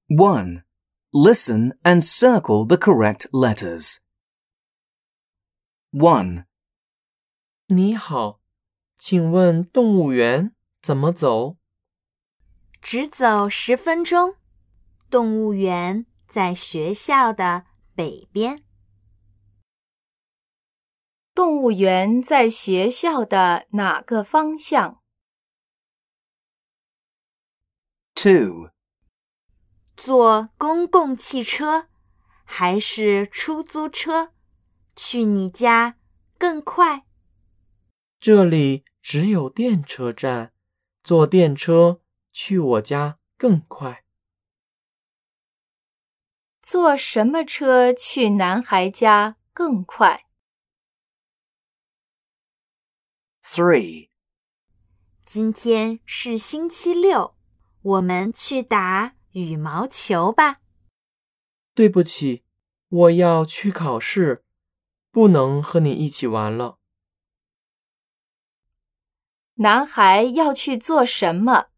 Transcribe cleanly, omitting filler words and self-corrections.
1. Listen and circle the correct letters. 1. 你好，请问动物园怎么走？ 只走10分钟。动物园在学校的北边。 动物园在学校的哪个方向？ 2. 坐公共汽车还是出租车去你家更快？ 这里只有电车站，坐电车去我家更快。 坐什么车去男孩家更快？ 3. 今天是星期六，我们去打羽毛球吧。 对不起，我要去考试，不能和你一起玩了。 男孩要去做什么？